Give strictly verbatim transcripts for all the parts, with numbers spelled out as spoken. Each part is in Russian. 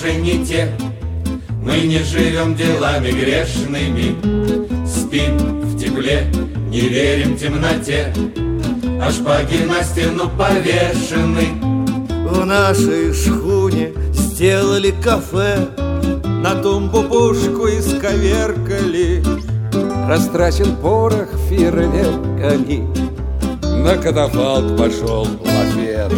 уже не те. Мы не живем делами грешными, спим в тепле, не верим темноте, а шпаги на стену повешены. В нашей шхуне сделали кафе, на тумбу пушку исковеркали. Растрачен порох фейерверками, на катафалк пошел лафет.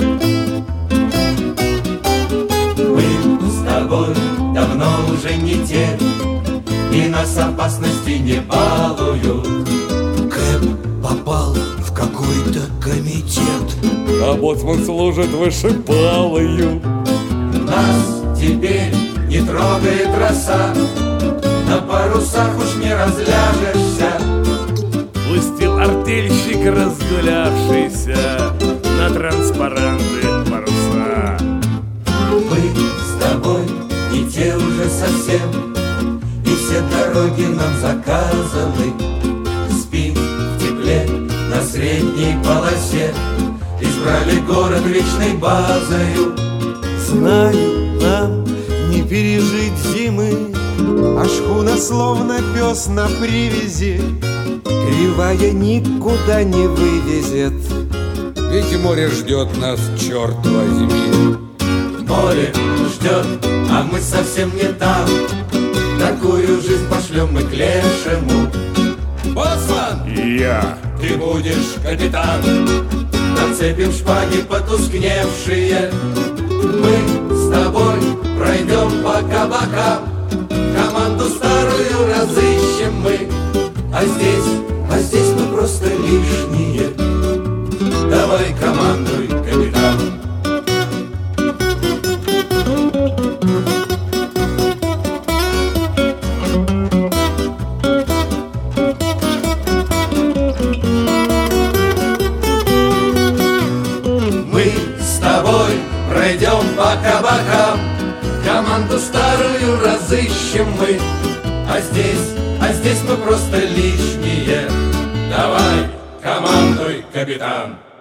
Мы с тобой давно уже не те, и нас опасности не балуют. Кэп попал в какой-то комитет, А боцман служит вышибалою. Нас теперь не трогает роса, на парусах уж не разляжешься. Пустил артельщик, разгулявшийся, на транспаранты паруса. Мы с тобой не те уже совсем, и все дороги нам заказаны. Спим в тепле на средней полосе, избрали город вечной базою. знаю, нам не пережить зимы, а шхуна словно пес на привязи, кривая никуда не вывезет. Ведь море ждет нас, черт возьми. Море ждет, а мы совсем не там. Такую жизнь пошлем мы к лешему. Боцман, И я. ты будешь капитан. Нацепим шпаги потускневшие, мы с тобой пройдем по кабакам. Команду старую разыщем мы, а здесь, а здесь мы просто лишние. Давай командуй, капитан. Мы с тобой пройдем по кабакам, команду старую разыщем мы, а здесь, а здесь мы просто лишние. Давай, командуй, капитан.